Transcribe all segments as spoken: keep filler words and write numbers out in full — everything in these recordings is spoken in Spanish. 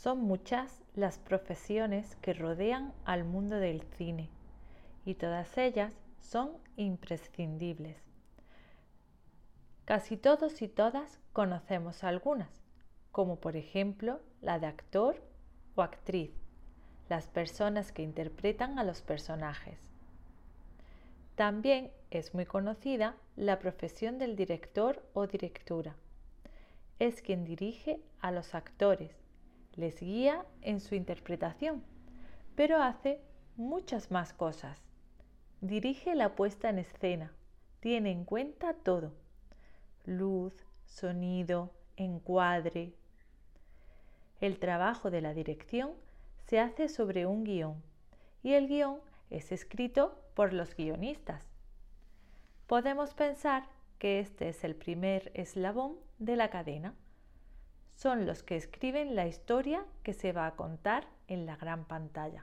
Son muchas las profesiones que rodean al mundo del cine y todas ellas son imprescindibles. Casi todos y todas conocemos algunas, como por ejemplo la de actor o actriz, las personas que interpretan a los personajes. También es muy conocida la profesión del director o directora. Es quien dirige a los actores, les guía en su interpretación, pero hace muchas más cosas. Dirige la puesta en escena, tiene en cuenta todo: luz, sonido, encuadre. El trabajo de la dirección se hace sobre un guión y el guión es escrito por los guionistas. Podemos pensar que este es el primer eslabón de la cadena. Son los que escriben la historia que se va a contar en la gran pantalla.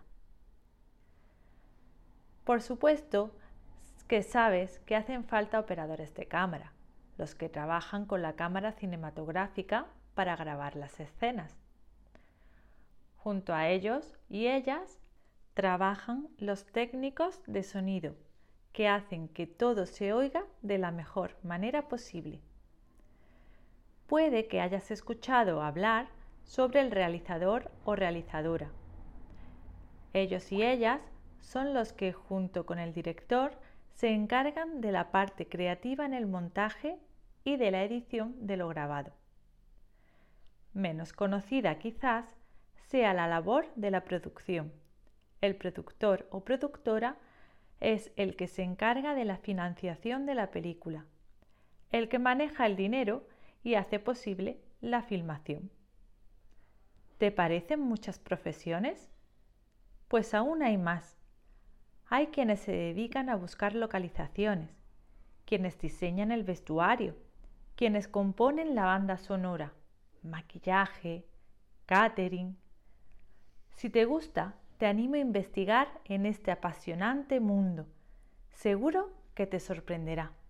Por supuesto que sabes que hacen falta operadores de cámara, los que trabajan con la cámara cinematográfica para grabar las escenas. Junto a ellos y ellas trabajan los técnicos de sonido, que hacen que todo se oiga de la mejor manera posible. Puede que hayas escuchado hablar sobre el realizador o realizadora. Ellos y ellas son los que, junto con el director, se encargan de la parte creativa en el montaje y de la edición de lo grabado. Menos conocida quizás sea la labor de la producción. El productor o productora es el que se encarga de la financiación de la película, el que maneja el dinero y hace posible la filmación. ¿Te parecen muchas profesiones? Pues aún hay más. Hay quienes se dedican a buscar localizaciones, quienes diseñan el vestuario, quienes componen la banda sonora, maquillaje, catering. Si te gusta, te animo a investigar en este apasionante mundo. Seguro que te sorprenderá.